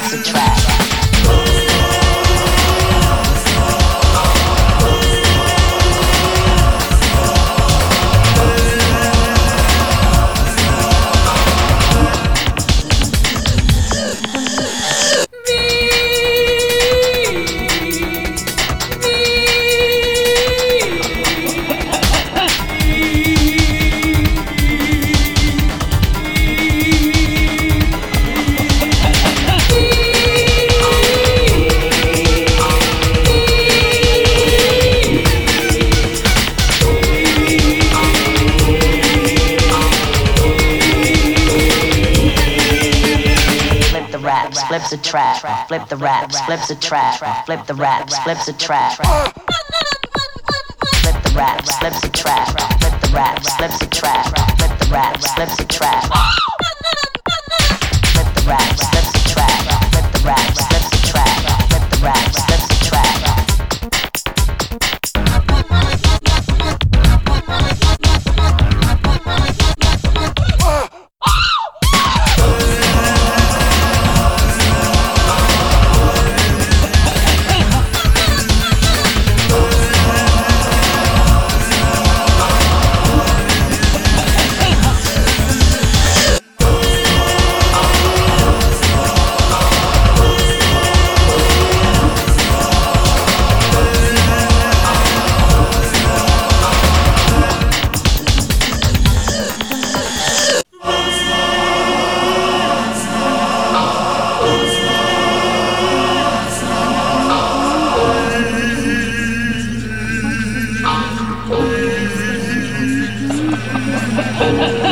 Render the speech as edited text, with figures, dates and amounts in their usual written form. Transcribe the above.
flips the track. Flips a trap, flip the raps, flips a trap, flip the raps, flips a trap. Flip the raps, flips a trap, flip the raps, flips a trap, flip the raps, flips a trap. Flip the raps, flips a trap, flip the raps, flips a trap, flip the raps, flips a trap. Ha ha ha!